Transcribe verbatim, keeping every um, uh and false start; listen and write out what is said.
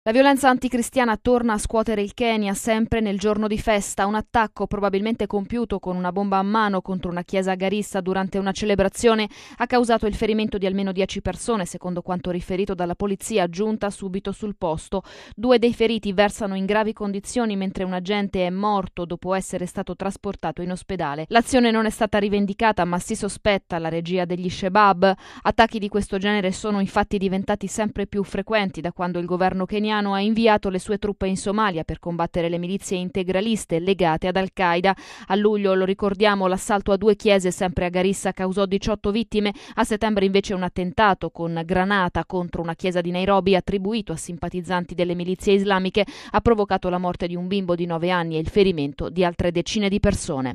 La violenza anticristiana torna a scuotere il Kenya sempre nel giorno di festa. Un attacco probabilmente compiuto con una bomba a mano contro una chiesa a Garissa durante una celebrazione ha causato il ferimento di almeno dieci persone, secondo quanto riferito dalla polizia giunta subito sul posto. Due dei feriti versano in gravi condizioni mentre un agente è morto dopo essere stato trasportato in ospedale. L'azione non è stata rivendicata, ma si sospetta la regia degli Shebab. Attacchi di questo genere sono infatti diventati sempre più frequenti da quando il governo keniano ha inviato le sue truppe in Somalia per combattere le milizie integraliste legate ad Al-Qaeda. A luglio, lo ricordiamo, l'assalto a due chiese sempre a Garissa causò diciotto vittime. A settembre invece un attentato con granata contro una chiesa di Nairobi attribuito a simpatizzanti delle milizie islamiche ha provocato la morte di un bimbo di nove anni e il ferimento di altre decine di persone.